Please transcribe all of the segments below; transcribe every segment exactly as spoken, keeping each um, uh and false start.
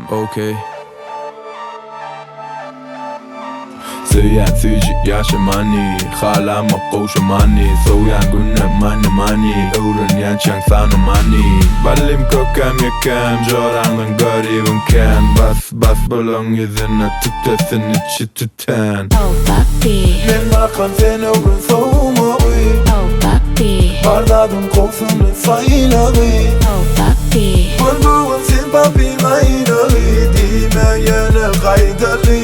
Okay. Söyen süjü yaşamani Halama koşamani Soyan günne mani mani Öğrenyen çang sanamani Balim kökem yekem Joranın garibim ken Bas bas balon yüzüne tütesin içi tüten Oh papi Men bakan sen öğren soğuma uy Oh papi Bardağın kokusunu sayla uy Oh papi Bulduğun sen papi maynalı Dimeyene kaydalı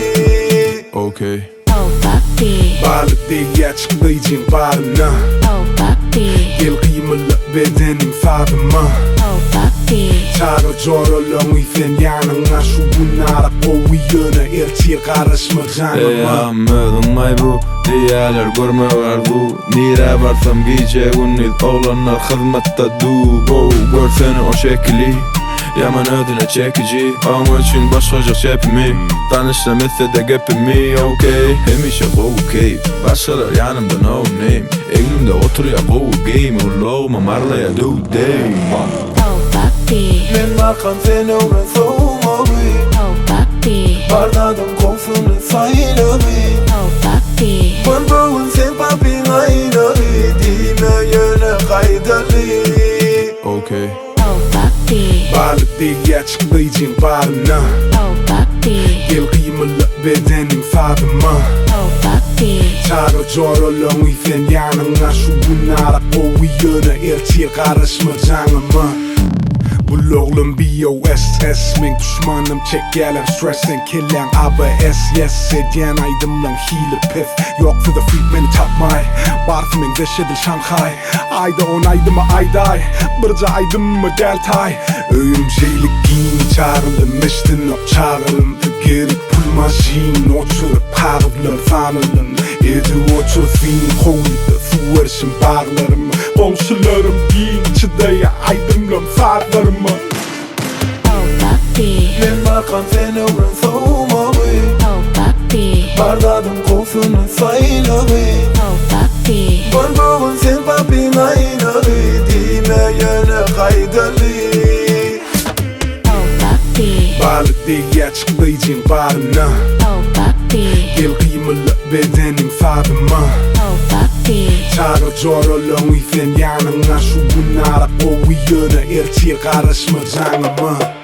Okay. Oh papi Balık değil açıklayacağım barına Oh papi Gel kıymalı bedenim fadıma Oh papi Çağır corolong isen yanına Şu bunlara koyuyuna elçiye karışma Ey canıma Ahmet'in maybu Diyaler görme vardu Nire varsam giyeceğin il Oğlanlar hizmette du Oh görsene o şekli Yaman ödüne çekici Ama için başkaca şepimi Tanıştım etse de gepimi Okay Hemişe okay Başkalar yanımda no name Elimde otur ya go game Uloğuma marlaya do day Oh papi Men bakan sen öğren soğuma uy Oh papi Bardağın kokusunu sayla uy Oh papi Bulduğun sen papi maynalı Dimeyene kaydalı Okay. Oh papi Balık değil açıklayacağım barına Oh papi Gel kıymalı bedenim fadıma Oh papi Çağır corolong isen yanına Şu bunlara koyuyuna elçiye karışma canıma Buloğlum B O S S Min düşmanım çekeler stressen killen aber S yes Sedyen aydımlan hile pif Yoksa da freak beni tapmay Barfı min deşedil Shanghai Ayda on aydıma ayday Bırca aydımı deltay Öğüm şeylik giyin çağrılım Meştin op çağrılım Gerik pul masin Oturup parılım fanılım Edi oturup fin koydu Su erişim bağlarım Komşularım giyin çıdaya aydımlan farlarım Oh papi Men bakan sen öğren soğuma uy Oh papi Bardağın kokusunu sayla uy Oh papi Bulduğun sen papi maynalı Dimeyene kaydalı Oh papi Balık değil açıklayacağım barına Oh papi Gel kıymalı bedenim fadıma Oh papi Çağır corolong isen yanına Şu bunlara koyuyuna elçiye karışma canıma